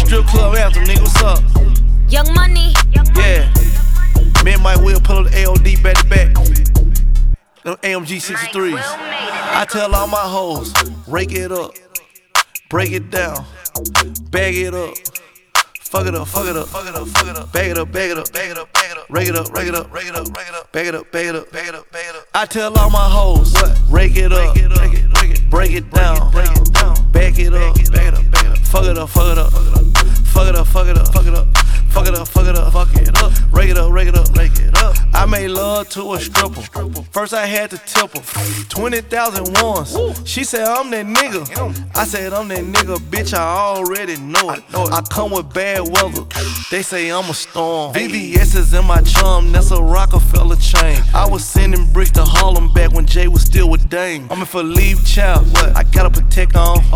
strip club anthem, nigga, what's up? Young Money. Yeah. Me and Mike Will pull up the AOD back to back. Them AMG 63s. I tell all my hoes, rake it up, break it down, bag it up. Fuck it up, fuck it up, fuck it up, fuck it up. Bag it up, bag it up, bag it up, bag it up. Rake it up, rake it up, rake it up, rake it up. Bag it up, bag it up, bag it up, bag it up. I tell all my hoes, what? Rake it up, break it down, bag it up, bag it up, bag it up. Fuck it up, fuck it up, fuck it up, fuck it up, fuck it up, fuck it up, fuck it up, fuck it up. Rake it up, rake it up, rake it up. I made love to a stripper. First I had to tip her 20,000 once. She said I'm that nigga. I said I'm that nigga, bitch. I already know it. I come with bad weather. They say I'm a storm. VVS is in my chum. That's a Rockefeller chain. I was sending bricks to Harlem back when Jay was still with Dame. I'm in for leave child. I gotta protect on.